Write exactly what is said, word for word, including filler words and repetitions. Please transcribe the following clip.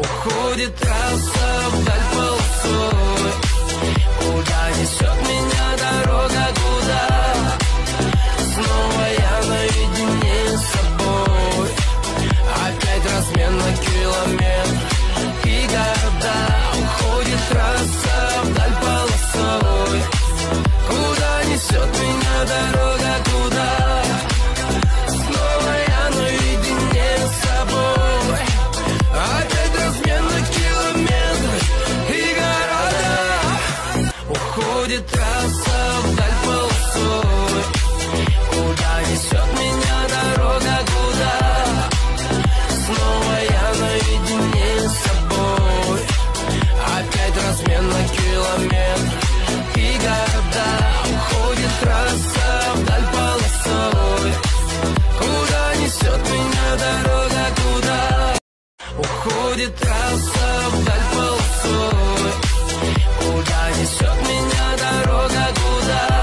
Уходит трасса вдаль полосой. Куда несет меня дорога, куда? Снова я наедине с собой. Опять размен на километр и города. Уходит трасса вдаль полосой. Куда несет меня дорога, куда? Снова я наедине с собой. Опять размен на километр и города. Уходит трасса вдаль полосой. Куда несет меня дорога, куда? Снова я наедине с собой. Опять размен на километр и города. Уходит трасса вдаль полосой. Куда несет меня дорога, куда? Уходит трасса вдаль полосой. Куда несет меня дорога, куда?